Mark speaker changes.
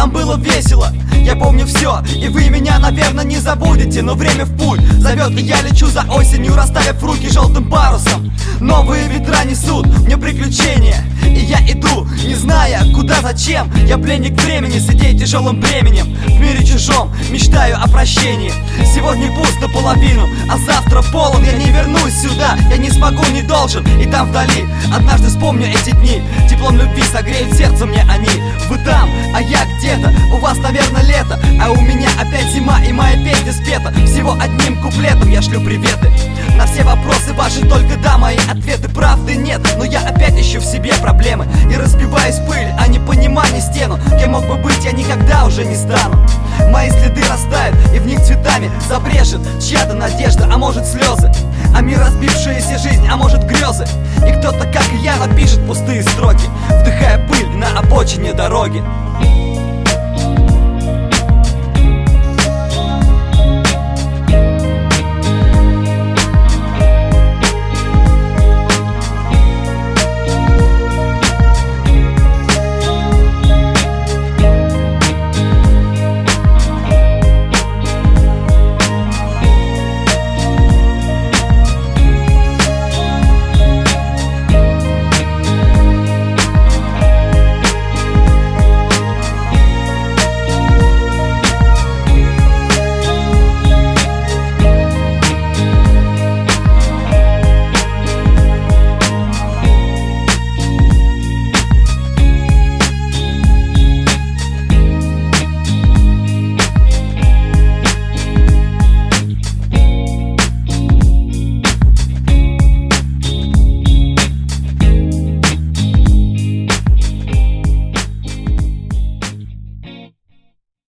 Speaker 1: нам было весело. Я помню все, и вы меня, наверное, не забудете. Но время в путь зовет, и я лечу за осенью, расставив руки желтым парусом. Новые ветра несут мне приключения, и я иду, не зная куда, зачем. Я пленник времени с идеей тяжелым бременем. В мире чужом мечтаю о прощении. Сегодня пуст наполовину, а завтра полон. Я не вернусь сюда, я не смогу, не должен. И там вдали однажды вспомню эти дни. Теплом любви согреют сердце мне они. Вы там, а я где-то. У вас, наверное, лето, а у меня опять зима, и моя песня спета всего одним куплетом. Я шлю приветы на все вопросы ваши, только да, мои ответы правды нет. Но я опять ищу в себе проблемы и разбиваюсь в пыль, а непонимание стену. Кем мог бы быть, я никогда уже не стану. Мои следы растают, и в них цветами забрежет чья-то надежда, а может слезы, а мир разбившаяся жизнь, а может грезы. И кто-то, как и я, напишет пустые строки, вдыхая пыль на обочине дороги.